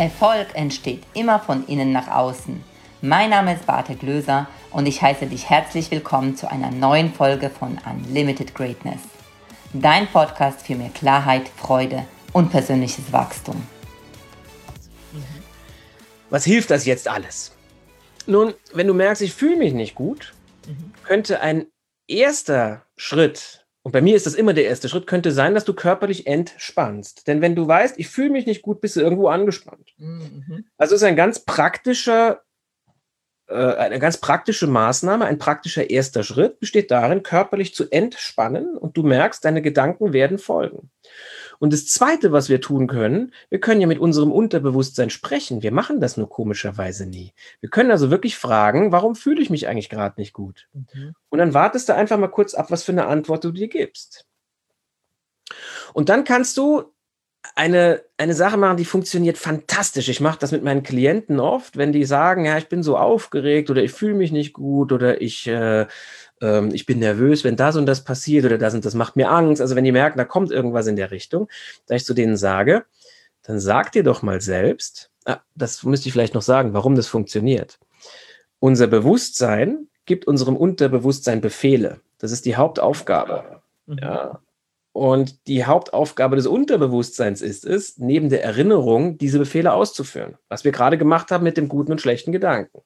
Erfolg entsteht immer von innen nach außen. Mein Name ist Barte Glöser und ich heiße dich herzlich willkommen zu einer neuen Folge von Unlimited Greatness. Dein Podcast für mehr Klarheit, Freude und persönliches Wachstum. Was hilft das jetzt alles? Nun, wenn du merkst, ich fühle mich nicht gut, könnte ein erster Schritt, und bei mir ist das immer der erste Schritt, könnte sein, dass du körperlich entspannst. Denn wenn du weißt, ich fühle mich nicht gut, bist du irgendwo angespannt. Also ist eine ganz praktische Maßnahme, ein praktischer erster Schritt besteht darin, körperlich zu entspannen und du merkst, deine Gedanken werden folgen. Und das Zweite, was wir tun können, wir können ja mit unserem Unterbewusstsein sprechen. Wir machen das nur komischerweise nie. Wir können also wirklich fragen, warum fühle ich mich eigentlich gerade nicht gut? Und dann wartest du einfach mal kurz ab, was für eine Antwort du dir gibst. Und dann kannst du eine Sache machen, die funktioniert fantastisch. Ich mache das mit meinen Klienten oft, wenn die sagen, ja, ich bin so aufgeregt oder ich fühle mich nicht gut oder ich bin nervös, wenn das und das passiert oder das und das macht mir Angst. Also wenn die merken, da kommt irgendwas in der Richtung, da ich zu denen sage, dann sag dir doch mal selbst, das müsste ich vielleicht noch sagen, warum das funktioniert. Unser Bewusstsein gibt unserem Unterbewusstsein Befehle. Das ist die Hauptaufgabe. Ja. Und die Hauptaufgabe des Unterbewusstseins ist es, neben der Erinnerung diese Befehle auszuführen, was wir gerade gemacht haben mit dem guten und schlechten Gedanken.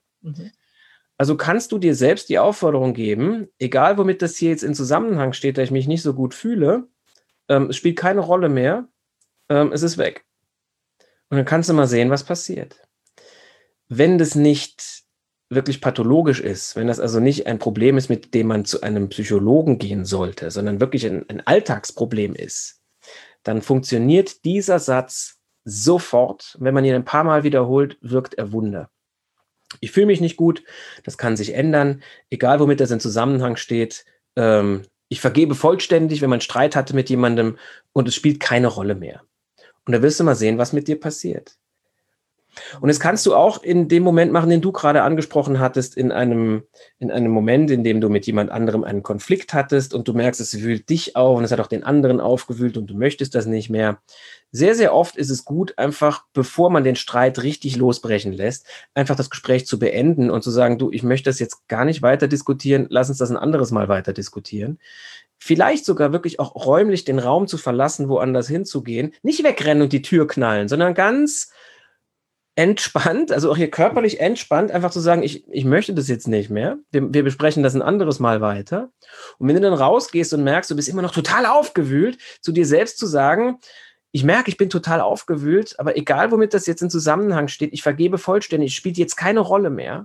Also kannst du dir selbst die Aufforderung geben, egal womit das hier jetzt in Zusammenhang steht, da ich mich nicht so gut fühle, es spielt keine Rolle mehr, es ist weg. Und dann kannst du mal sehen, was passiert. Wenn das nicht wirklich pathologisch ist, wenn das also nicht ein Problem ist, mit dem man zu einem Psychologen gehen sollte, sondern wirklich ein Alltagsproblem ist, dann funktioniert dieser Satz sofort. Wenn man ihn ein paar Mal wiederholt, wirkt er Wunder. Ich fühle mich nicht gut, das kann sich ändern, egal womit das in Zusammenhang steht. Ich vergebe vollständig, wenn man Streit hatte mit jemandem und es spielt keine Rolle mehr. Und da wirst du mal sehen, was mit dir passiert. Und das kannst du auch in dem Moment machen, den du gerade angesprochen hattest, in einem Moment, in dem du mit jemand anderem einen Konflikt hattest und du merkst, es wühlt dich auf und es hat auch den anderen aufgewühlt und du möchtest das nicht mehr. Sehr, sehr oft ist es gut, einfach, bevor man den Streit richtig losbrechen lässt, einfach das Gespräch zu beenden und zu sagen, du, ich möchte das jetzt gar nicht weiter diskutieren, lass uns das ein anderes Mal weiter diskutieren. Vielleicht sogar wirklich auch räumlich den Raum zu verlassen, woanders hinzugehen, nicht wegrennen und die Tür knallen, sondern ganz entspannt, also auch hier körperlich entspannt, einfach zu sagen, ich möchte das jetzt nicht mehr. Wir besprechen das ein anderes Mal weiter. Und wenn du dann rausgehst und merkst, du bist immer noch total aufgewühlt, zu dir selbst zu sagen, ich merke, ich bin total aufgewühlt, aber egal, womit das jetzt in Zusammenhang steht, ich vergebe vollständig, es spielt jetzt keine Rolle mehr.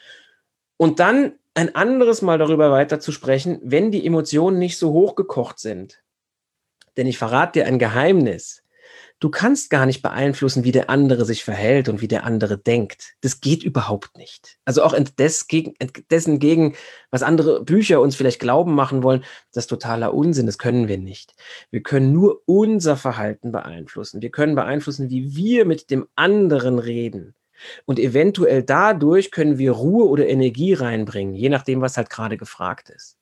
Und dann ein anderes Mal darüber weiter zu sprechen, wenn die Emotionen nicht so hochgekocht sind. Denn ich verrate dir ein Geheimnis. Du kannst gar nicht beeinflussen, wie der andere sich verhält und wie der andere denkt. Das geht überhaupt nicht. Also auch dessen gegen, was andere Bücher uns vielleicht glauben machen wollen, das ist totaler Unsinn, das können wir nicht. Wir können nur unser Verhalten beeinflussen. Wir können beeinflussen, wie wir mit dem anderen reden. Und eventuell dadurch können wir Ruhe oder Energie reinbringen, je nachdem, was halt gerade gefragt ist.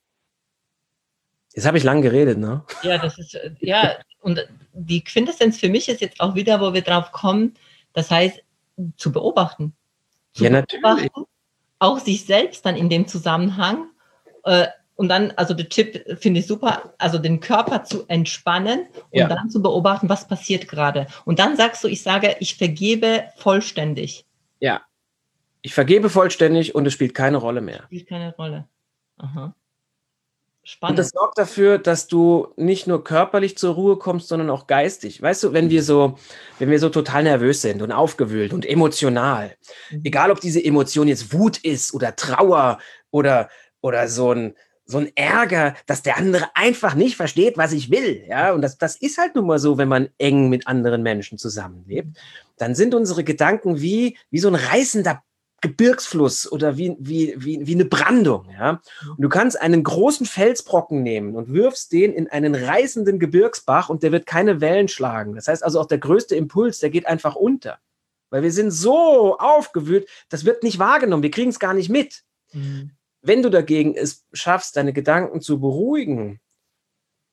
Jetzt habe ich lang geredet, ne? Ja, und die Quintessenz für mich ist jetzt auch wieder, wo wir drauf kommen, das heißt, zu beobachten. Natürlich. Auch sich selbst dann in dem Zusammenhang. Und dann, also der Tipp finde ich super, also den Körper zu entspannen und dann zu beobachten, was passiert gerade. Und dann sagst du, ich vergebe vollständig. Ja, ich vergebe vollständig und es spielt keine Rolle mehr. Spielt keine Rolle. Aha. Spannend. Und das sorgt dafür, dass du nicht nur körperlich zur Ruhe kommst, sondern auch geistig. Weißt du, wenn wir so total nervös sind und aufgewühlt und emotional, egal ob diese Emotion jetzt Wut ist oder Trauer oder so ein Ärger, dass der andere einfach nicht versteht, was ich will. Ja, und das ist halt nun mal so, wenn man eng mit anderen Menschen zusammenlebt. Dann sind unsere Gedanken wie so ein reißender Gebirgsfluss oder wie eine Brandung. Ja? Und du kannst einen großen Felsbrocken nehmen und wirfst den in einen reißenden Gebirgsbach und der wird keine Wellen schlagen. Das heißt also auch der größte Impuls, der geht einfach unter. Weil wir sind so aufgewühlt, das wird nicht wahrgenommen, wir kriegen es gar nicht mit. Wenn du dagegen es schaffst, deine Gedanken zu beruhigen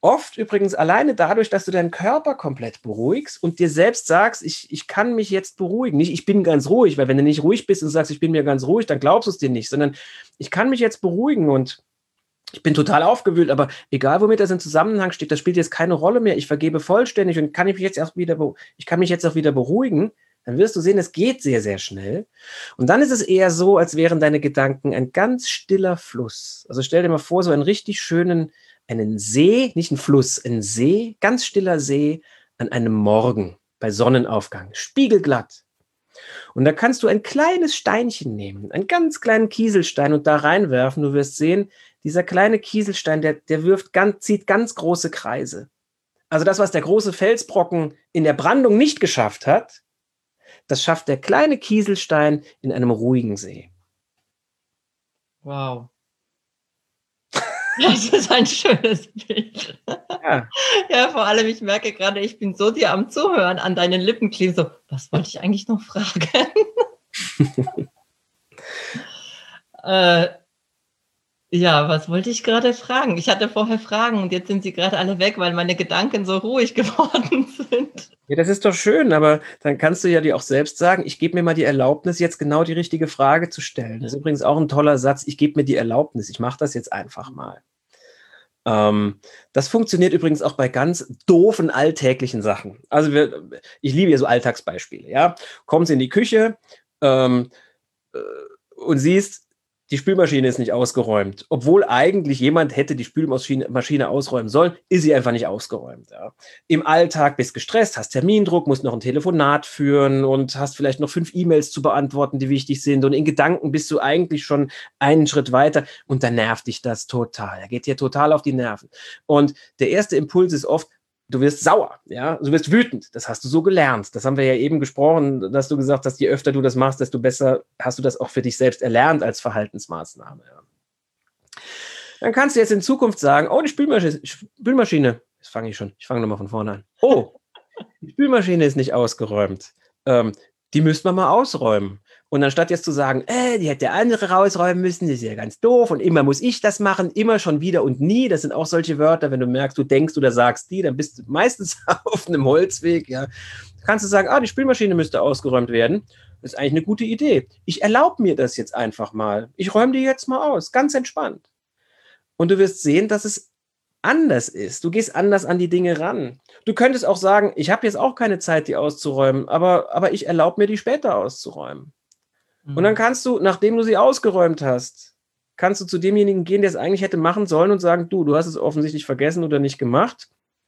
Oft übrigens alleine dadurch, dass du deinen Körper komplett beruhigst und dir selbst sagst, ich kann mich jetzt beruhigen. Nicht, ich bin ganz ruhig, weil wenn du nicht ruhig bist und sagst, ich bin mir ganz ruhig, dann glaubst du es dir nicht, sondern ich kann mich jetzt beruhigen und ich bin total aufgewühlt, aber egal, womit das in Zusammenhang steht, das spielt jetzt keine Rolle mehr. Ich vergebe vollständig und ich kann mich jetzt auch wieder beruhigen. Dann wirst du sehen, es geht sehr, sehr schnell. Und dann ist es eher so, als wären deine Gedanken ein ganz stiller Fluss. Also stell dir mal vor, so einen richtig schönen, einen See, nicht einen Fluss, einen See, ganz stiller See an einem Morgen bei Sonnenaufgang, spiegelglatt. Und da kannst du ein kleines Steinchen nehmen, einen ganz kleinen Kieselstein und da reinwerfen. Du wirst sehen, dieser kleine Kieselstein, der zieht ganz große Kreise. Also das, was der große Felsbrocken in der Brandung nicht geschafft hat, das schafft der kleine Kieselstein in einem ruhigen See. Wow. Das ist ein schönes Bild. Ja. Ja, vor allem, ich merke gerade, ich bin so dir am Zuhören, an deinen Lippen kleben, so, was wollte ich eigentlich noch fragen? Ja, was wollte ich gerade fragen? Ich hatte vorher Fragen und jetzt sind sie gerade alle weg, weil meine Gedanken so ruhig geworden sind. Ja, das ist doch schön, aber dann kannst du ja dir auch selbst sagen, ich gebe mir mal die Erlaubnis, jetzt genau die richtige Frage zu stellen. Das ist übrigens auch ein toller Satz, ich gebe mir die Erlaubnis, ich mache das jetzt einfach mal. Das funktioniert übrigens auch bei ganz doofen alltäglichen Sachen. Also ich liebe ja so Alltagsbeispiele. Ja? Kommst in die Küche und siehst, die Spülmaschine ist nicht ausgeräumt. Obwohl eigentlich jemand hätte die Spülmaschine ausräumen sollen, ist sie einfach nicht ausgeräumt. Ja. Im Alltag bist gestresst, hast Termindruck, musst noch ein Telefonat führen und hast vielleicht noch 5 E-Mails zu beantworten, die wichtig sind. Und in Gedanken bist du eigentlich schon einen Schritt weiter und dann nervt dich das total. Er geht dir total auf die Nerven. Und der erste Impuls ist oft, du wirst sauer, ja, du wirst wütend. Das hast du so gelernt. Das haben wir ja eben gesprochen, dass du gesagt hast, je öfter du das machst, desto besser hast du das auch für dich selbst erlernt als Verhaltensmaßnahme. Ja. Dann kannst du jetzt in Zukunft sagen, oh, die Spülmaschine, jetzt fange ich nochmal von vorne an. Oh, die Spülmaschine ist nicht ausgeräumt. Die müsste man mal ausräumen. Und anstatt jetzt zu sagen, die hätte der andere rausräumen müssen, das ist ja ganz doof und immer muss ich das machen, immer schon wieder und nie, das sind auch solche Wörter, wenn du merkst, du denkst oder sagst die, dann bist du meistens auf einem Holzweg, ja. Kannst du sagen, die Spülmaschine müsste ausgeräumt werden. Das ist eigentlich eine gute Idee. Ich erlaube mir das jetzt einfach mal. Ich räume die jetzt mal aus, ganz entspannt. Und du wirst sehen, dass es anders ist. Du gehst anders an die Dinge ran. Du könntest auch sagen, ich habe jetzt auch keine Zeit, die auszuräumen, aber ich erlaube mir, die später auszuräumen. Und dann kannst du, nachdem du sie ausgeräumt hast, kannst du zu demjenigen gehen, der es eigentlich hätte machen sollen und sagen, du hast es offensichtlich vergessen oder nicht gemacht.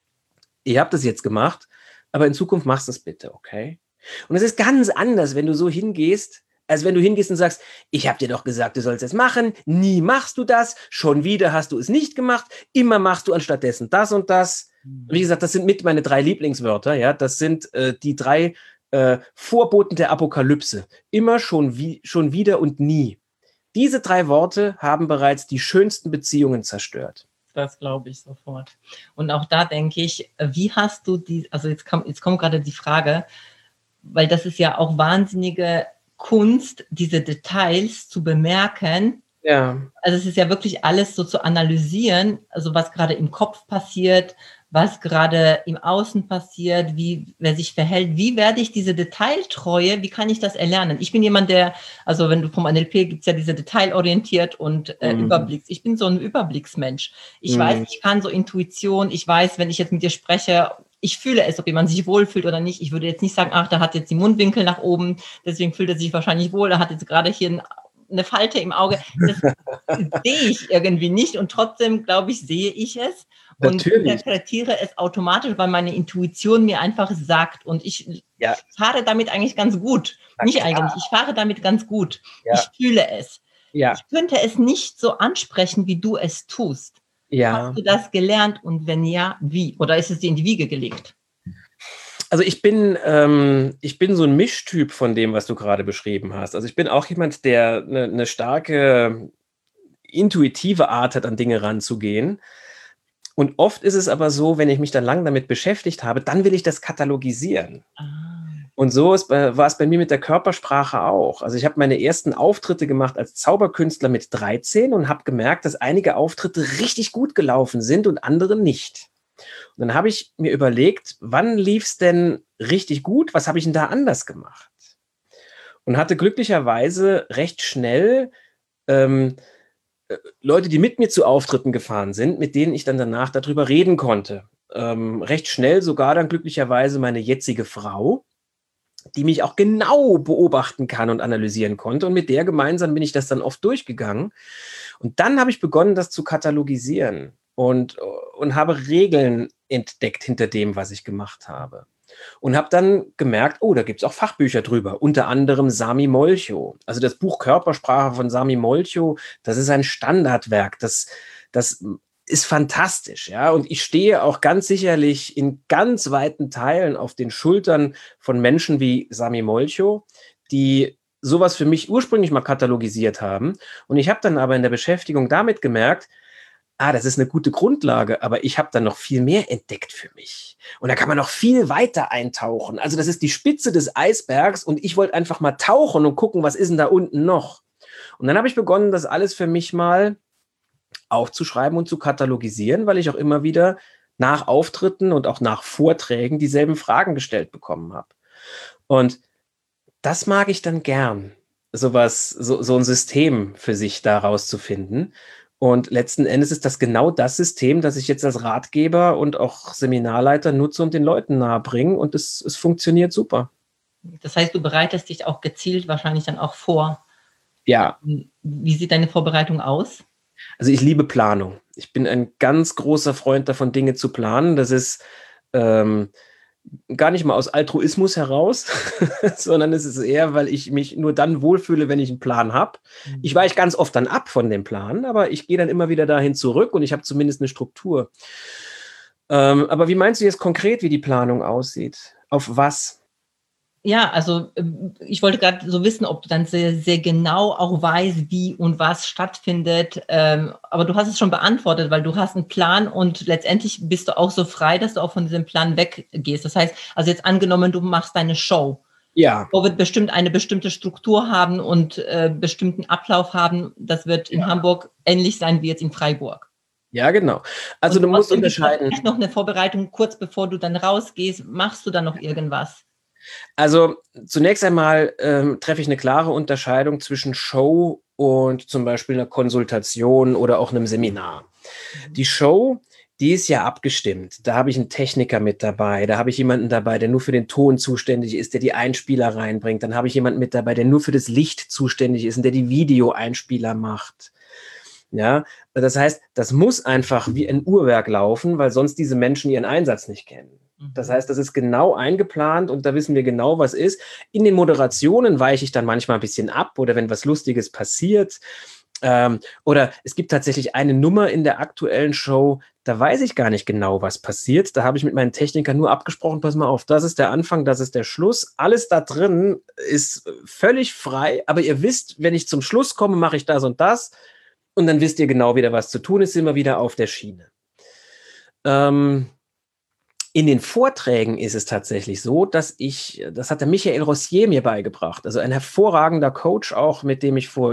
Ich habe das jetzt gemacht, aber in Zukunft machst du es bitte, okay? Und es ist ganz anders, wenn du so hingehst, als wenn du hingehst und sagst, ich habe dir doch gesagt, du sollst es machen, nie machst du das, schon wieder hast du es nicht gemacht, immer machst du anstattdessen das und das. Wie gesagt, das sind mit meine 3 Lieblingswörter, ja, das sind die 3 Vorboten der Apokalypse. Immer, schon wieder und nie. Diese 3 Worte haben bereits die schönsten Beziehungen zerstört. Das glaube ich sofort. Und auch da denke ich, wie hast du also jetzt kommt gerade die Frage, weil das ist ja auch wahnsinnige Kunst, diese Details zu bemerken. Ja. Also es ist ja wirklich alles so zu analysieren, also was gerade im Kopf passiert, was gerade im Außen passiert, wer sich verhält, wie werde ich diese Detailtreue, wie kann ich das erlernen? Ich bin jemand, also wenn du vom NLP gibt es ja diese detailorientiert und Überblicks. Ich bin so ein Überblicksmensch. Ich weiß, ich kann so Intuition, ich weiß, wenn ich jetzt mit dir spreche, ich fühle es, ob jemand sich wohlfühlt oder nicht. Ich würde jetzt nicht sagen, da hat jetzt die Mundwinkel nach oben, deswegen fühlt er sich wahrscheinlich wohl, er hat jetzt gerade hier eine Falte im Auge. Das sehe ich irgendwie nicht und trotzdem, glaube ich, sehe ich es. Und interpretiere es automatisch, weil meine Intuition mir einfach sagt. Und ich fahre damit eigentlich ganz gut. Ich fahre damit ganz gut. Ja. Ich fühle es. Ja. Ich könnte es nicht so ansprechen, wie du es tust. Ja. Hast du das gelernt? Und wenn ja, wie? Oder ist es dir in die Wiege gelegt? Also ich bin so ein Mischtyp von dem, was du gerade beschrieben hast. Also ich bin auch jemand, der eine starke intuitive Art hat, an Dinge ranzugehen. Und oft ist es aber so, wenn ich mich dann lang damit beschäftigt habe, dann will ich das katalogisieren. Und so war es bei mir mit der Körpersprache auch. Also ich habe meine ersten Auftritte gemacht als Zauberkünstler mit 13 und habe gemerkt, dass einige Auftritte richtig gut gelaufen sind und andere nicht. Und dann habe ich mir überlegt, wann lief es denn richtig gut? Was habe ich denn da anders gemacht? Und hatte glücklicherweise recht schnell ähm, Leute, die mit mir zu Auftritten gefahren sind, mit denen ich dann danach darüber reden konnte. Recht schnell sogar dann glücklicherweise meine jetzige Frau, die mich auch genau beobachten kann und analysieren konnte. Und mit der gemeinsam bin ich das dann oft durchgegangen. Und dann habe ich begonnen, das zu katalogisieren und habe Regeln entdeckt hinter dem, was ich gemacht habe. Und habe dann gemerkt, oh, da gibt es auch Fachbücher drüber, unter anderem Sami Molcho. Also das Buch Körpersprache von Sami Molcho, das ist ein Standardwerk, das ist fantastisch, ja. Und ich stehe auch ganz sicherlich in ganz weiten Teilen auf den Schultern von Menschen wie Sami Molcho, die sowas für mich ursprünglich mal katalogisiert haben. Und ich habe dann aber in der Beschäftigung damit gemerkt, das ist eine gute Grundlage, aber ich habe dann noch viel mehr entdeckt für mich. Und da kann man noch viel weiter eintauchen. Also das ist die Spitze des Eisbergs und ich wollte einfach mal tauchen und gucken, was ist denn da unten noch? Und dann habe ich begonnen, das alles für mich mal aufzuschreiben und zu katalogisieren, weil ich auch immer wieder nach Auftritten und auch nach Vorträgen dieselben Fragen gestellt bekommen habe. Und das mag ich dann gern, so ein System für sich daraus zu finden. Und letzten Endes ist das genau das System, das ich jetzt als Ratgeber und auch Seminarleiter nutze und den Leuten nahebringe. Und es funktioniert super. Das heißt, du bereitest dich auch gezielt wahrscheinlich dann auch vor. Ja. Wie sieht deine Vorbereitung aus? Also ich liebe Planung. Ich bin ein ganz großer Freund davon, Dinge zu planen. Das ist gar nicht mal aus Altruismus heraus, sondern es ist eher, weil ich mich nur dann wohlfühle, wenn ich einen Plan habe. Ich weiche ganz oft dann ab von dem Plan, aber ich gehe dann immer wieder dahin zurück und ich habe zumindest eine Struktur. Aber wie meinst du jetzt konkret, wie die Planung aussieht? Auf was? Ja, also ich wollte gerade so wissen, ob du dann sehr, sehr genau auch weißt, wie und was stattfindet. Aber du hast es schon beantwortet, weil du hast einen Plan und letztendlich bist du auch so frei, dass du auch von diesem Plan weggehst. Das heißt, also jetzt angenommen, du machst deine Show. Ja. Die Show wird bestimmt eine bestimmte Struktur haben und bestimmten Ablauf haben. Das wird in Hamburg ähnlich sein wie jetzt in Freiburg. Ja, genau. Also du musst unterscheiden. Vielleicht noch eine Vorbereitung, kurz bevor du dann rausgehst, machst du dann noch irgendwas? Also zunächst einmal treffe ich eine klare Unterscheidung zwischen Show und zum Beispiel einer Konsultation oder auch einem Seminar. Die Show, die ist ja abgestimmt. Da habe ich einen Techniker mit dabei, da habe ich jemanden dabei, der nur für den Ton zuständig ist, der die Einspieler reinbringt. Dann habe ich jemanden mit dabei, der nur für das Licht zuständig ist und der die Videoeinspieler macht. Ja, das heißt, das muss einfach wie ein Uhrwerk laufen, weil sonst diese Menschen ihren Einsatz nicht kennen. Das heißt, das ist genau eingeplant und da wissen wir genau, was ist. In den Moderationen weiche ich dann manchmal ein bisschen ab oder wenn was Lustiges passiert. Oder es gibt tatsächlich eine Nummer in der aktuellen Show, da weiß ich gar nicht genau, was passiert. Da habe ich mit meinen Technikern nur abgesprochen, pass mal auf, das ist der Anfang, das ist der Schluss. Alles da drin ist völlig frei, aber ihr wisst, wenn ich zum Schluss komme, mache ich das und das. Und dann wisst ihr genau wieder, was zu tun ist, sind wir wieder auf der Schiene. In den Vorträgen ist es tatsächlich so, das hat der Michael Rossier mir beigebracht, also ein hervorragender Coach auch, mit dem ich vor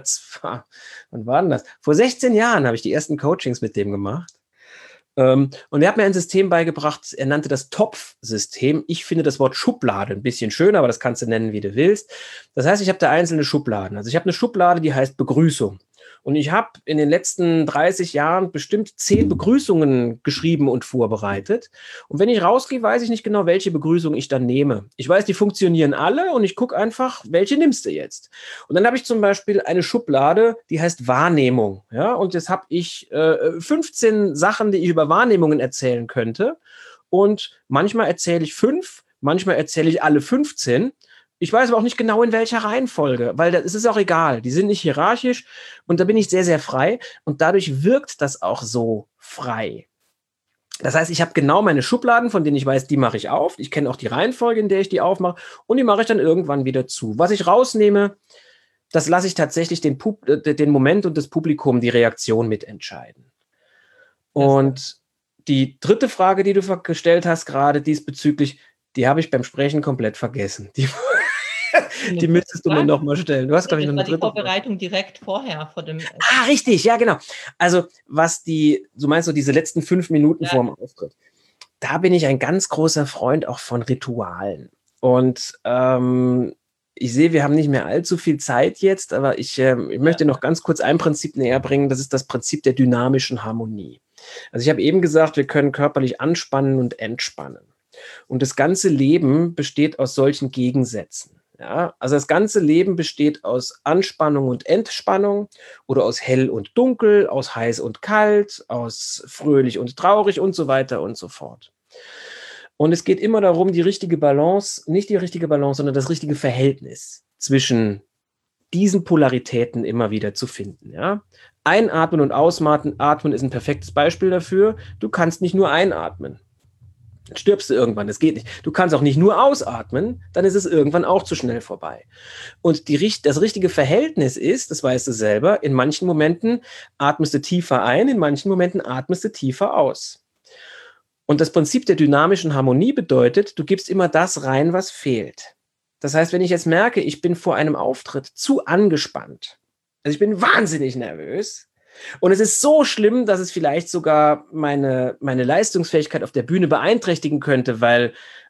16 Jahren habe ich die ersten Coachings mit dem gemacht. Und er hat mir ein System beigebracht, er nannte das Topf-System. Ich finde das Wort Schublade ein bisschen schöner, aber das kannst du nennen, wie du willst. Das heißt, ich habe da einzelne Schubladen. Also ich habe eine Schublade, die heißt Begrüßung. Und ich habe in den letzten 30 Jahren bestimmt 10 Begrüßungen geschrieben und vorbereitet. Und wenn ich rausgehe, weiß ich nicht genau, welche Begrüßung ich dann nehme. Ich weiß, die funktionieren alle und ich gucke einfach, welche nimmst du jetzt? Und dann habe ich zum Beispiel eine Schublade, die heißt Wahrnehmung. Ja? Und jetzt habe ich 15 Sachen, die ich über Wahrnehmungen erzählen könnte. Und manchmal erzähle ich 5, manchmal erzähle ich alle 15. Ich weiß aber auch nicht genau, in welcher Reihenfolge, weil es ist auch egal. Die sind nicht hierarchisch und da bin ich sehr, sehr frei und dadurch wirkt das auch so frei. Das heißt, ich habe genau meine Schubladen, von denen ich weiß, die mache ich auf. Ich kenne auch die Reihenfolge, in der ich die aufmache und die mache ich dann irgendwann wieder zu. Was ich rausnehme, das lasse ich tatsächlich den Moment und das Publikum, die Reaktion mitentscheiden. Und die dritte Frage, die du gestellt hast, gerade diesbezüglich, die habe ich beim Sprechen komplett vergessen. Die müsstest du mir nochmal stellen. Du hast, glaube ich, noch eine dritte. Das war die Vorbereitung direkt vorher vor dem. Richtig, ja, genau. Also, du meinst so diese letzten 5 Minuten vor dem Auftritt. Da bin ich ein ganz großer Freund auch von Ritualen. Und ich sehe, wir haben nicht mehr allzu viel Zeit jetzt, aber ich möchte noch ganz kurz ein Prinzip näher bringen. Das ist das Prinzip der dynamischen Harmonie. Also ich habe eben gesagt, wir können körperlich anspannen und entspannen. Und das ganze Leben besteht aus solchen Gegensätzen. Ja? Also das ganze Leben besteht aus Anspannung und Entspannung oder aus hell und dunkel, aus heiß und kalt, aus fröhlich und traurig und so weiter und so fort. Und es geht immer darum, die richtige Balance, nicht die richtige Balance, sondern das richtige Verhältnis zwischen diesen Polaritäten immer wieder zu finden. Ja? Einatmen und Ausatmen ist ein perfektes Beispiel dafür. Du kannst nicht nur einatmen. Dann stirbst du irgendwann, das geht nicht. Du kannst auch nicht nur ausatmen, dann ist es irgendwann auch zu schnell vorbei. Und das richtige Verhältnis ist, das weißt du selber, in manchen Momenten atmest du tiefer ein, in manchen Momenten atmest du tiefer aus. Und das Prinzip der dynamischen Harmonie bedeutet, du gibst immer das rein, was fehlt. Das heißt, wenn ich jetzt merke, ich bin vor einem Auftritt zu angespannt, also ich bin wahnsinnig nervös und es ist so schlimm, dass es vielleicht sogar meine Leistungsfähigkeit auf der Bühne beeinträchtigen könnte, weil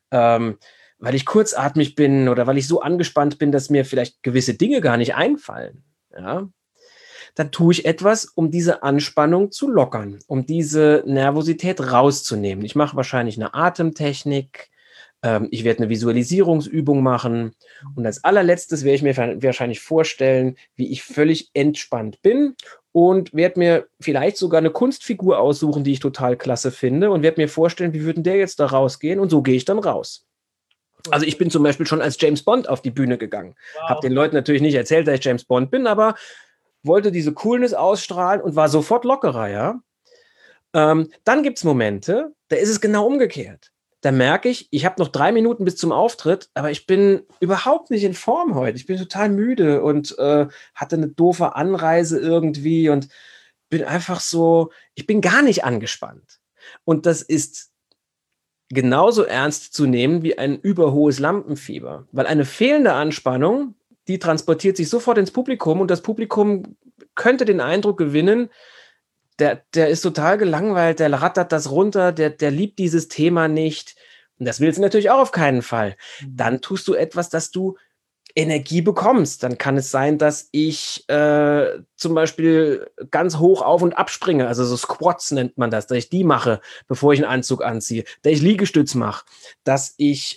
ich kurzatmig bin oder weil ich so angespannt bin, dass mir vielleicht gewisse Dinge gar nicht einfallen. Ja? Dann tue ich etwas, um diese Anspannung zu lockern, um diese Nervosität rauszunehmen. Ich mache wahrscheinlich eine Atemtechnik, ich werde eine Visualisierungsübung machen und als allerletztes werde ich mir wahrscheinlich vorstellen, wie ich völlig entspannt bin und werde mir vielleicht sogar eine Kunstfigur aussuchen, die ich total klasse finde und werde mir vorstellen, wie würde der jetzt da rausgehen und so gehe ich dann raus. Also ich bin zum Beispiel schon als James Bond auf die Bühne gegangen. Wow. Habe den Leuten natürlich nicht erzählt, dass ich James Bond bin, aber wollte diese Coolness ausstrahlen und war sofort lockerer, ja. Dann gibt es Momente, da ist es genau umgekehrt. Da merke ich habe noch 3 Minuten bis zum Auftritt, aber ich bin überhaupt nicht in Form heute. Ich bin total müde und hatte eine doofe Anreise irgendwie und bin einfach so, ich bin gar nicht angespannt. Und das ist genauso ernst zu nehmen wie ein überhohes Lampenfieber, weil eine fehlende Anspannung, die transportiert sich sofort ins Publikum und das Publikum könnte den Eindruck gewinnen, der ist total gelangweilt, der rattert das runter, der liebt dieses Thema nicht. Und das willst du natürlich auch auf keinen Fall. Dann tust du etwas, dass du Energie bekommst. Dann kann es sein, dass ich zum Beispiel ganz hoch auf- und abspringe, also so Squats nennt man das, dass ich die mache, bevor ich einen Anzug anziehe, dass ich Liegestütz mache, dass ich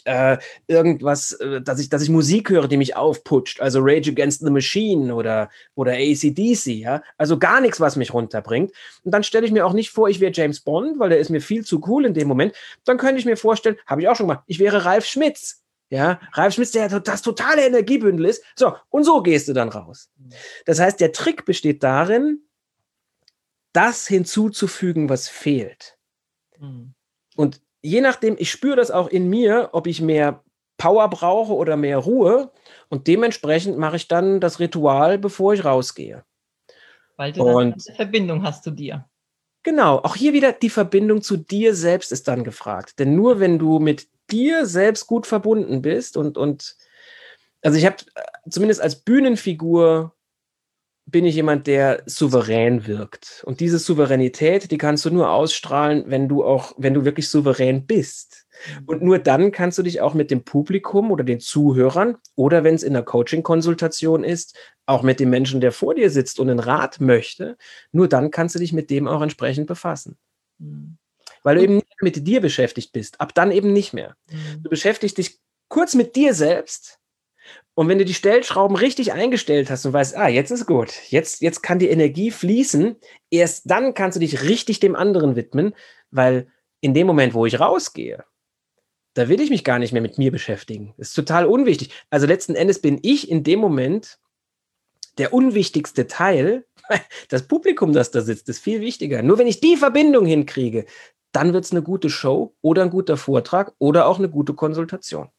dass ich Musik höre, die mich aufputscht, also Rage Against the Machine oder AC/DC, ja, also gar nichts, was mich runterbringt. Und dann stelle ich mir auch nicht vor, ich wäre James Bond, weil der ist mir viel zu cool in dem Moment. Dann könnte ich mir vorstellen, habe ich auch schon gemacht, ich wäre Ralf Schmitz. Ja, Ralf Schmitz, der das totale Energiebündel ist. So, und so gehst du dann raus. Das heißt, der Trick besteht darin, das hinzuzufügen, was fehlt. Und je nachdem, ich spüre das auch in mir, ob ich mehr Power brauche oder mehr Ruhe. Und dementsprechend mache ich dann das Ritual, bevor ich rausgehe. Weil du dann eine Verbindung hast zu dir. Genau, auch hier wieder die Verbindung zu dir selbst ist dann gefragt. Denn nur wenn du mit dir selbst gut verbunden bist und also ich habe zumindest als Bühnenfigur bin ich jemand, der souverän wirkt. Und diese Souveränität, die kannst du nur ausstrahlen, wenn du wirklich souverän bist. Und nur dann kannst du dich auch mit dem Publikum oder den Zuhörern oder wenn es in der Coaching-Konsultation ist, auch mit dem Menschen, der vor dir sitzt und einen Rat möchte, nur dann kannst du dich mit dem auch entsprechend befassen. Weil du eben nicht mit dir beschäftigt bist, ab dann eben nicht mehr. Du beschäftigst dich kurz mit dir selbst und wenn du die Stellschrauben richtig eingestellt hast und weißt, jetzt ist gut, jetzt kann die Energie fließen, erst dann kannst du dich richtig dem anderen widmen, weil in dem Moment, wo ich rausgehe, da will ich mich gar nicht mehr mit mir beschäftigen. Das ist total unwichtig. Also letzten Endes bin ich in dem Moment der unwichtigste Teil. Das Publikum, das da sitzt, ist viel wichtiger. Nur wenn ich die Verbindung hinkriege, dann wird es eine gute Show oder ein guter Vortrag oder auch eine gute Konsultation.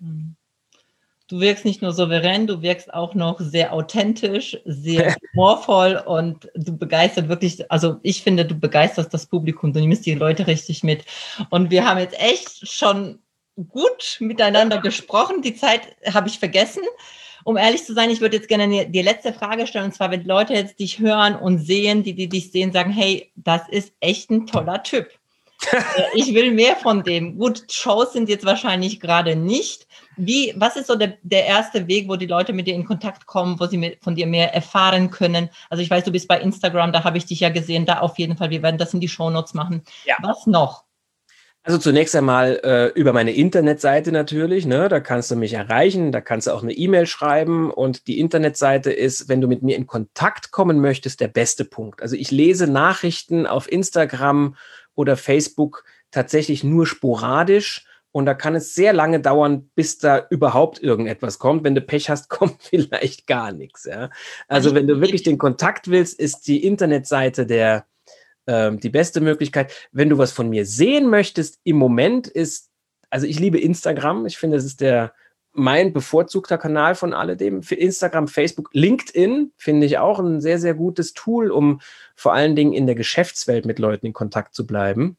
Du wirkst nicht nur souverän, du wirkst auch noch sehr authentisch, sehr humorvoll und du begeisterst wirklich, also ich finde, du begeisterst das Publikum, du nimmst die Leute richtig mit. Und wir haben jetzt echt schon gut miteinander gesprochen, die Zeit habe ich vergessen. Um ehrlich zu sein, ich würde jetzt gerne die letzte Frage stellen. Und zwar, wenn Leute jetzt dich hören und sehen, die dich sehen, sagen, hey, das ist echt ein toller Typ. Ich will mehr von dem. Gut, Shows sind jetzt wahrscheinlich gerade nicht. Was ist so der erste Weg, wo die Leute mit dir in Kontakt kommen, wo sie von dir mehr erfahren können? Also ich weiß, du bist bei Instagram, da habe ich dich ja gesehen, da auf jeden Fall. Wir werden das in die Shownotes machen. Ja. Was noch? Also zunächst einmal über meine Internetseite natürlich, ne? Da kannst du mich erreichen, da kannst du auch eine E-Mail schreiben und die Internetseite ist, wenn du mit mir in Kontakt kommen möchtest, der beste Punkt. Also ich lese Nachrichten auf Instagram oder Facebook tatsächlich nur sporadisch und da kann es sehr lange dauern, bis da überhaupt irgendetwas kommt. Wenn du Pech hast, kommt vielleicht gar nichts. Ja? Also wenn du wirklich den Kontakt willst, ist die Internetseite die beste Möglichkeit. Wenn du was von mir sehen möchtest, im Moment also ich liebe Instagram. Ich finde, das ist mein bevorzugter Kanal von alledem. Für Instagram, Facebook, LinkedIn finde ich auch ein sehr, sehr gutes Tool, um vor allen Dingen in der Geschäftswelt mit Leuten in Kontakt zu bleiben.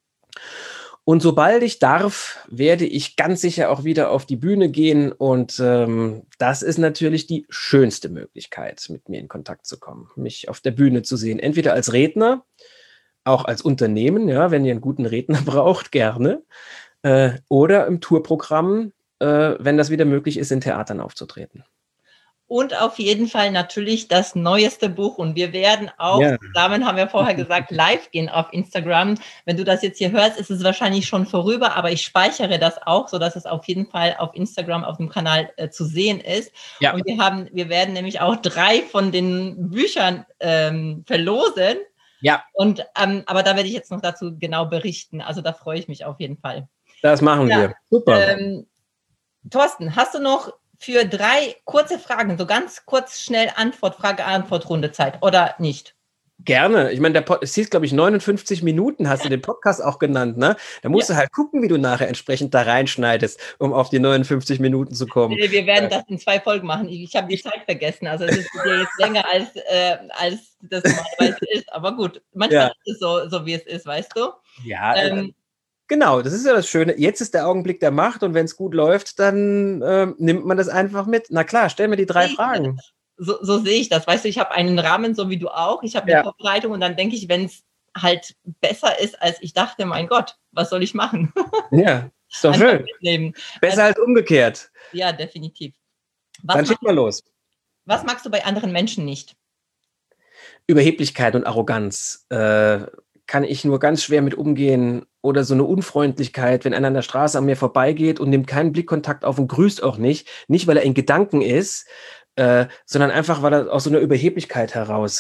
Und sobald ich darf, werde ich ganz sicher auch wieder auf die Bühne gehen. Und das ist natürlich die schönste Möglichkeit, mit mir in Kontakt zu kommen, mich auf der Bühne zu sehen. Entweder als Redner, auch als Unternehmen, ja, wenn ihr einen guten Redner braucht, gerne. Oder im Tourprogramm, wenn das wieder möglich ist, in Theatern aufzutreten. Und auf jeden Fall natürlich das neueste Buch. Und wir werden auch zusammen, haben wir vorher gesagt, live gehen auf Instagram. Wenn du das jetzt hier hörst, ist es wahrscheinlich schon vorüber, aber ich speichere das auch, sodass es auf jeden Fall auf Instagram, auf dem Kanal zu sehen ist. Ja. Und wir werden nämlich auch 3 von den Büchern verlosen. Ja. Aber da werde ich jetzt noch dazu genau berichten. Also da freue ich mich auf jeden Fall. Das machen wir. Super. Thorsten, hast du noch für 3 kurze Fragen, so ganz kurz, schnell Frage-Antwort-Runde Zeit oder nicht? Gerne. Ich meine, es hieß, glaube ich, 59 Minuten hast du den Podcast auch genannt, ne? Da musst du halt gucken, wie du nachher entsprechend da reinschneidest, um auf die 59 Minuten zu kommen. Wir werden das in 2 Folgen machen. Ich habe die Zeit vergessen. Also es ist ja jetzt länger, als das normalerweise ist. Aber gut, manchmal ist es so, wie es ist, weißt du? Ja, genau, das ist ja das Schöne. Jetzt ist der Augenblick der Macht und wenn es gut läuft, dann nimmt man das einfach mit. Na klar, stell mir die 3 Fragen. So sehe ich das. Weißt du, ich habe einen Rahmen, so wie du auch. Ich habe eine Vorbereitung und dann denke ich, wenn es halt besser ist, als ich dachte, mein Gott, was soll ich machen? Ja, ist doch schön. Besser als umgekehrt. Ja, definitiv. Dann schick mal los. Was magst du bei anderen Menschen nicht? Überheblichkeit und Arroganz. Kann ich nur ganz schwer mit umgehen oder so eine Unfreundlichkeit, wenn einer an der Straße an mir vorbeigeht und nimmt keinen Blickkontakt auf und grüßt auch nicht, weil er in Gedanken ist, sondern einfach, weil er aus so einer Überheblichkeit heraus,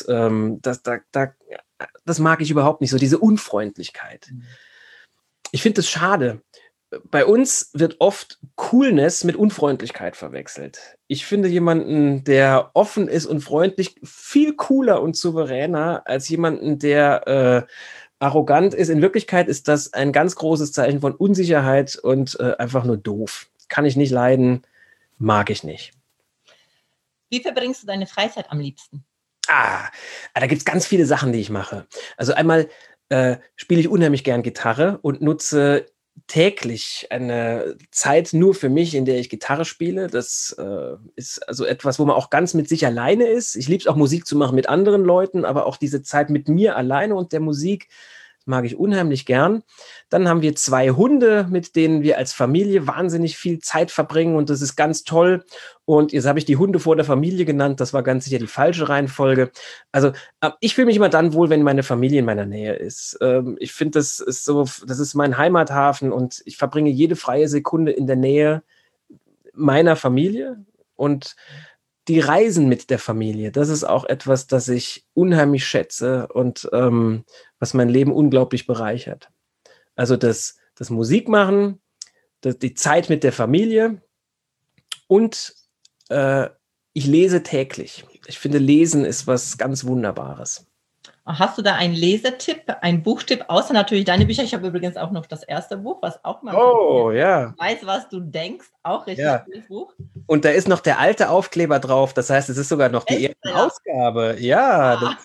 das mag ich überhaupt nicht, so diese Unfreundlichkeit. Ich finde es schade. Bei uns wird oft Coolness mit Unfreundlichkeit verwechselt. Ich finde jemanden, der offen ist und freundlich, viel cooler und souveräner als jemanden, der arrogant ist. In Wirklichkeit ist das ein ganz großes Zeichen von Unsicherheit und einfach nur doof. Kann ich nicht leiden, mag ich nicht. Wie verbringst du deine Freizeit am liebsten? Da gibt es ganz viele Sachen, die ich mache. Also einmal spiele ich unheimlich gern Gitarre und nutze täglich eine Zeit nur für mich, in der ich Gitarre spiele. Das ist also etwas, wo man auch ganz mit sich alleine ist. Ich liebe es auch, Musik zu machen mit anderen Leuten, aber auch diese Zeit mit mir alleine und der Musik mag ich unheimlich gern. Dann haben wir 2 Hunde, mit denen wir als Familie wahnsinnig viel Zeit verbringen und das ist ganz toll. Und jetzt habe ich die Hunde vor der Familie genannt. Das war ganz sicher die falsche Reihenfolge. Also ich fühle mich immer dann wohl, wenn meine Familie in meiner Nähe ist. Ich finde, das ist mein Heimathafen und ich verbringe jede freie Sekunde in der Nähe meiner Familie und die Reisen mit der Familie, das ist auch etwas, das ich unheimlich schätze und was mein Leben unglaublich bereichert. Also das Musikmachen, die Zeit mit der Familie und ich lese täglich. Ich finde, Lesen ist was ganz Wunderbares. Hast du da einen Lesetipp, einen Buchtipp, außer natürlich deine Bücher? Ich habe übrigens auch noch das erste Buch, was auch mal weiß, was du denkst, auch richtig cooles Buch. Und da ist noch der alte Aufkleber drauf, das heißt, es ist sogar noch die erste Ausgabe. Ja.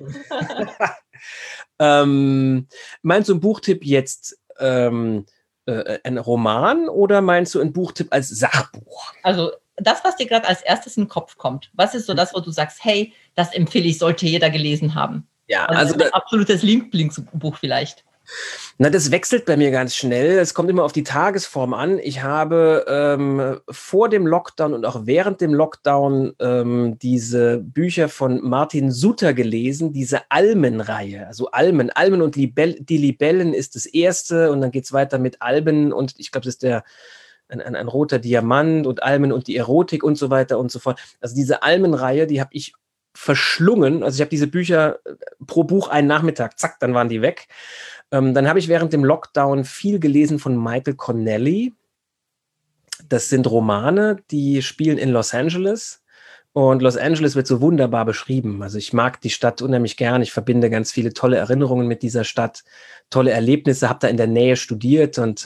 Meinst du einen Buchtipp jetzt ein Roman oder meinst du einen Buchtipp als Sachbuch? Also das, was dir gerade als erstes in den Kopf kommt, was ist so das, wo du sagst, hey, das empfehle ich, sollte jeder gelesen haben? Ja, also ein absolutes Lieblingsbuch vielleicht. Na, das wechselt bei mir ganz schnell. Es kommt immer auf die Tagesform an. Ich habe vor dem Lockdown und auch während dem Lockdown diese Bücher von Martin Suter gelesen, diese Almen-Reihe. Also Almen und die Libellen ist das erste und dann geht es weiter mit Alben und ich glaube, das ist ein roter Diamant und Almen und die Erotik und so weiter und so fort. Also diese Almen-Reihe, die habe ich verschlungen. Also ich habe diese Bücher pro Buch einen Nachmittag, zack, dann waren die weg. Dann habe ich während dem Lockdown viel gelesen von Michael Connelly. Das sind Romane, die spielen in Los Angeles. Und Los Angeles wird so wunderbar beschrieben. Also ich mag die Stadt unheimlich gern. Ich verbinde ganz viele tolle Erinnerungen mit dieser Stadt, tolle Erlebnisse, habe da in der Nähe studiert und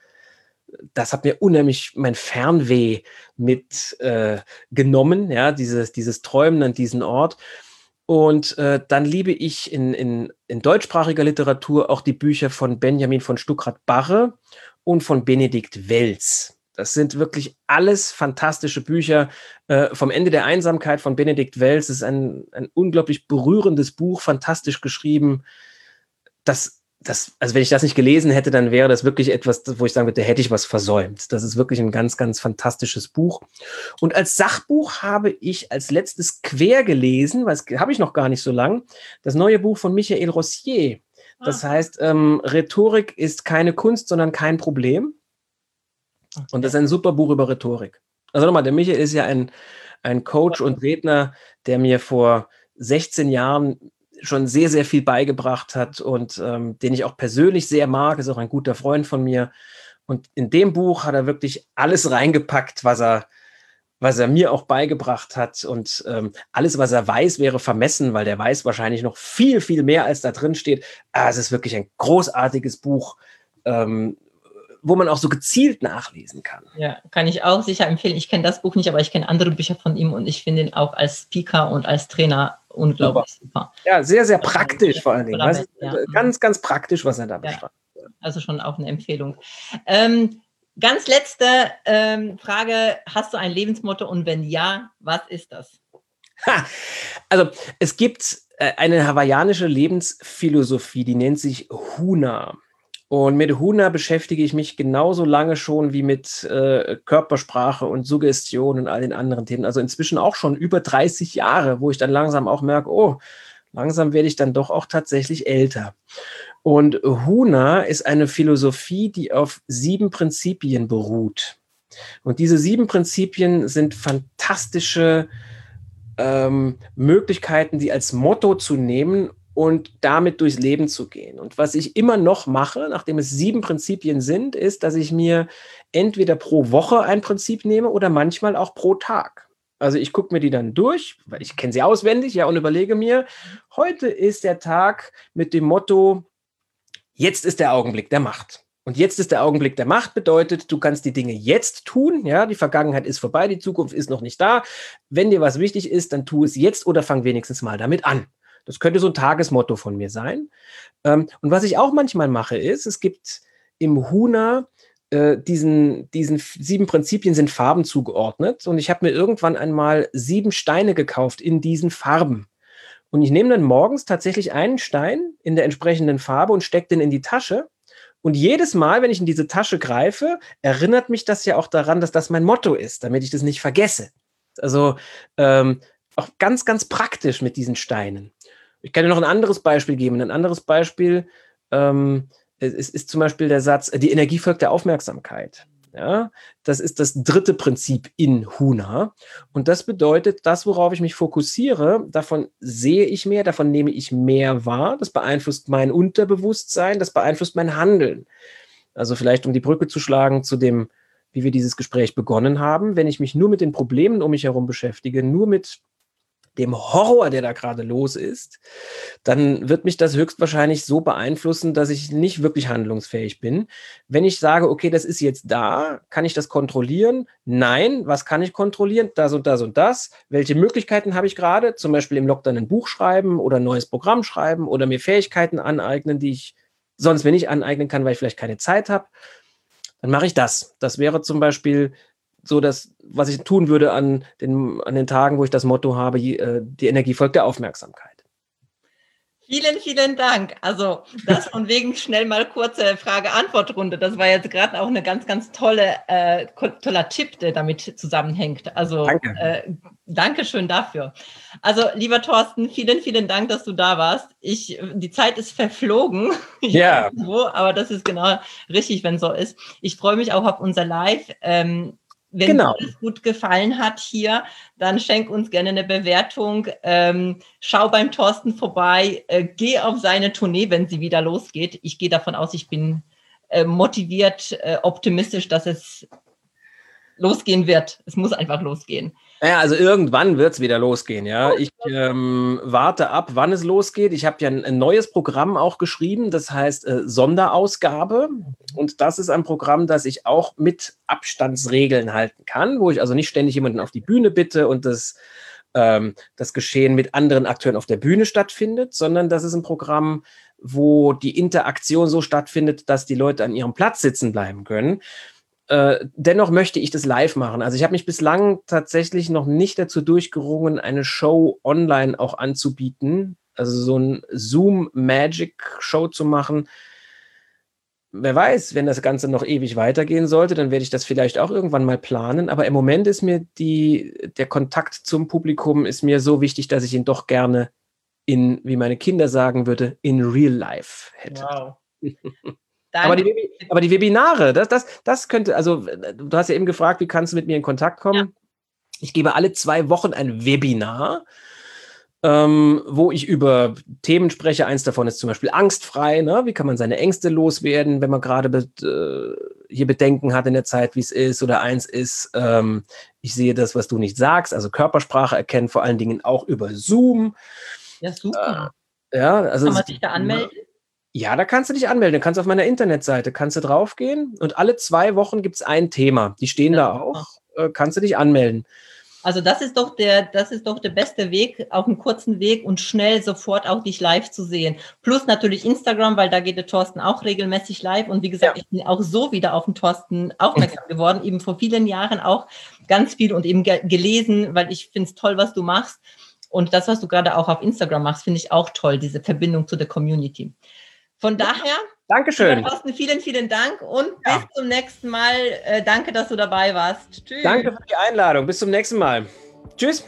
das hat mir unheimlich mein Fernweh mit genommen, ja, dieses Träumen an diesen Ort. Und dann liebe ich in deutschsprachiger Literatur auch die Bücher von Benjamin von Stuckrad-Barre und von Benedikt Welz. Das sind wirklich alles fantastische Bücher. Vom Ende der Einsamkeit von Benedikt Welz ist ein unglaublich berührendes Buch, fantastisch geschrieben. Also wenn ich das nicht gelesen hätte, dann wäre das wirklich etwas, wo ich sagen würde, hätte ich was versäumt. Das ist wirklich ein ganz, ganz fantastisches Buch. Und als Sachbuch habe ich als letztes quer gelesen, weil das habe ich noch gar nicht so lang, das neue Buch von Michael Rossier. Das heißt, Rhetorik ist keine Kunst, sondern kein Problem. Okay. Und das ist ein super Buch über Rhetorik. Also nochmal, der Michael ist ja ein Coach und Redner, der mir vor 16 Jahren schon sehr, sehr viel beigebracht hat und den ich auch persönlich sehr mag, ist auch ein guter Freund von mir. Und in dem Buch hat er wirklich alles reingepackt, was er mir auch beigebracht hat. Und alles, was er weiß, wäre vermessen, weil der weiß wahrscheinlich noch viel, viel mehr, als da drin steht. Es ist wirklich ein großartiges Buch, wo man auch so gezielt nachlesen kann. Ja, kann ich auch sicher empfehlen. Ich kenne das Buch nicht, aber ich kenne andere Bücher von ihm und ich finde ihn auch als Speaker und als Trainer unglaublich super. Ja, sehr, sehr praktisch vor allen Dingen. Weißt, ja. Ganz, ganz praktisch, was er da beschreibt. Ja, also schon auch eine Empfehlung. Ganz letzte Frage. Hast du ein Lebensmotto und wenn ja, was ist das? Also es gibt eine hawaiianische Lebensphilosophie, die nennt sich Huna. Und mit Huna beschäftige ich mich genauso lange schon wie mit Körpersprache und Suggestion und all den anderen Themen. Also inzwischen auch schon über 30 Jahre, wo ich dann langsam auch merke, oh, langsam werde ich dann doch auch tatsächlich älter. Und Huna ist eine Philosophie, die auf 7 Prinzipien beruht. Und diese 7 Prinzipien sind fantastische Möglichkeiten, die als Motto zu nehmen und damit durchs Leben zu gehen. Und was ich immer noch mache, nachdem es 7 Prinzipien sind, ist, dass ich mir entweder pro Woche ein Prinzip nehme oder manchmal auch pro Tag. Also ich gucke mir die dann durch, weil ich kenne sie auswendig, ja, und überlege mir, heute ist der Tag mit dem Motto, jetzt ist der Augenblick der Macht. Und jetzt ist der Augenblick der Macht bedeutet, du kannst die Dinge jetzt tun, ja, die Vergangenheit ist vorbei, die Zukunft ist noch nicht da. Wenn dir was wichtig ist, dann tu es jetzt oder fang wenigstens mal damit an. Das könnte so ein Tagesmotto von mir sein. Und was ich auch manchmal mache, ist, es gibt im Huna diesen 7 Prinzipien sind Farben zugeordnet. Und ich habe mir irgendwann einmal 7 Steine gekauft in diesen Farben. Und ich nehme dann morgens tatsächlich einen Stein in der entsprechenden Farbe und stecke den in die Tasche. Und jedes Mal, wenn ich in diese Tasche greife, erinnert mich das ja auch daran, dass das mein Motto ist, damit ich das nicht vergesse. Also auch ganz, ganz praktisch mit diesen Steinen. Ich kann dir noch ein anderes Beispiel geben. Ein anderes Beispiel ist zum Beispiel der Satz, die Energie folgt der Aufmerksamkeit. Ja, das ist das 3. Prinzip in Huna. Und das bedeutet, das, worauf ich mich fokussiere, davon sehe ich mehr, davon nehme ich mehr wahr. Das beeinflusst mein Unterbewusstsein, das beeinflusst mein Handeln. Also vielleicht, um die Brücke zu schlagen zu dem, wie wir dieses Gespräch begonnen haben, wenn ich mich nur mit den Problemen um mich herum beschäftige, nur mit dem Horror, der da gerade los ist, dann wird mich das höchstwahrscheinlich so beeinflussen, dass ich nicht wirklich handlungsfähig bin. Wenn ich sage, okay, das ist jetzt da, kann ich das kontrollieren? Nein, was kann ich kontrollieren? Das und das und das. Welche Möglichkeiten habe ich gerade? Zum Beispiel im Lockdown ein Buch schreiben oder ein neues Programm schreiben oder mir Fähigkeiten aneignen, die ich sonst mir nicht aneignen kann, weil ich vielleicht keine Zeit habe. Dann mache ich das. Das wäre zum Beispiel so das, was ich tun würde an den Tagen, wo ich das Motto habe, die Energie folgt der Aufmerksamkeit. Vielen, vielen Dank. Also das von wegen schnell mal kurze Frage-Antwort-Runde, das war jetzt gerade auch eine ganz, ganz toller Tipp, der damit zusammenhängt. Also danke schön dafür. Also lieber Thorsten, vielen, vielen Dank, dass du da warst. Die Zeit ist verflogen. Ja. Wo, aber das ist genau richtig, wenn so ist. Ich freue mich auch auf unser Live. Wenn dir das gut gefallen hat hier, dann schenk uns gerne eine Bewertung. Schau beim Thorsten vorbei. Geh auf seine Tournee, wenn sie wieder losgeht. Ich gehe davon aus, ich bin motiviert, optimistisch, dass es losgehen wird. Es muss einfach losgehen. Naja, also irgendwann wird es wieder losgehen, ja. Ich warte ab, wann es losgeht. Ich habe ja ein neues Programm auch geschrieben, das heißt Sonderausgabe. Und das ist ein Programm, das ich auch mit Abstandsregeln halten kann, wo ich also nicht ständig jemanden auf die Bühne bitte und das Geschehen mit anderen Akteuren auf der Bühne stattfindet, sondern das ist ein Programm, wo die Interaktion so stattfindet, dass die Leute an ihrem Platz sitzen bleiben können. Dennoch möchte ich das live machen. Also ich habe mich bislang tatsächlich noch nicht dazu durchgerungen, eine Show online auch anzubieten, also so ein Zoom-Magic-Show zu machen. Wer weiß, wenn das Ganze noch ewig weitergehen sollte, dann werde ich das vielleicht auch irgendwann mal planen. Aber im Moment ist mir der Kontakt zum Publikum ist mir so wichtig, dass ich ihn doch gerne wie meine Kinder sagen würde, in real life hätte. Wow. Aber die Webinare, das könnte, also du hast ja eben gefragt, wie kannst du mit mir in Kontakt kommen? Ja. Ich gebe alle 2 Wochen ein Webinar, wo ich über Themen spreche. Eins davon ist zum Beispiel angstfrei. Ne? Wie kann man seine Ängste loswerden, wenn man gerade hier Bedenken hat in der Zeit, wie es ist? Oder eins ist, ich sehe das, was du nicht sagst, also Körpersprache erkennen, vor allen Dingen auch über Zoom. Ja, super. Also kann man sich da anmelden? Ja, da kannst du dich anmelden. Du kannst auf meiner Internetseite, draufgehen und alle 2 Wochen gibt es ein Thema. Die stehen da auch. Kannst du dich anmelden. Also das ist doch der beste Weg, auch einen kurzen Weg und schnell sofort auch dich live zu sehen. Plus natürlich Instagram, weil da geht der Thorsten auch regelmäßig live. Und wie gesagt, Ich bin auch so wieder auf den Thorsten aufmerksam geworden, eben vor vielen Jahren auch ganz viel und eben gelesen, weil ich finde es toll, was du machst. Und das, was du gerade auch auf Instagram machst, finde ich auch toll, diese Verbindung zu der Community. Von daher, Dankeschön. Thorsten, vielen, vielen Dank und bis zum nächsten Mal. Danke, dass du dabei warst. Tschüss. Danke für die Einladung. Bis zum nächsten Mal. Tschüss.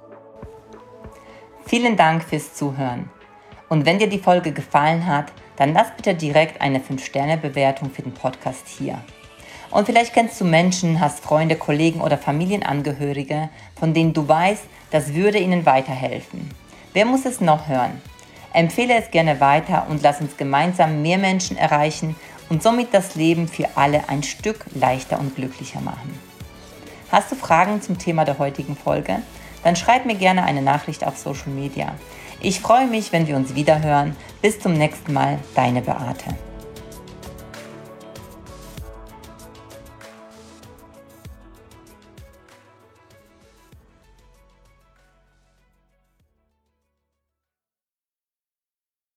Vielen Dank fürs Zuhören. Und wenn dir die Folge gefallen hat, dann lass bitte direkt eine 5-Sterne-Bewertung für den Podcast hier. Und vielleicht kennst du Menschen, hast Freunde, Kollegen oder Familienangehörige, von denen du weißt, das würde ihnen weiterhelfen. Wer muss es noch hören? Empfehle es gerne weiter und lass uns gemeinsam mehr Menschen erreichen und somit das Leben für alle ein Stück leichter und glücklicher machen. Hast du Fragen zum Thema der heutigen Folge? Dann schreib mir gerne eine Nachricht auf Social Media. Ich freue mich, wenn wir uns wiederhören. Bis zum nächsten Mal, deine Beate.